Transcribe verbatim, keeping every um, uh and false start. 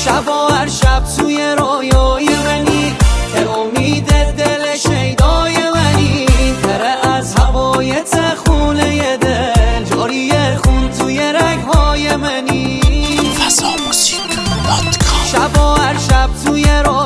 شبا هر شب توی رویای منی، ته امید دل شیدای منی، تره از هوای تخونه دل، جاری خون توی رگهای منی. فضا موسیقی دات کام. شبا هر شب توی رویای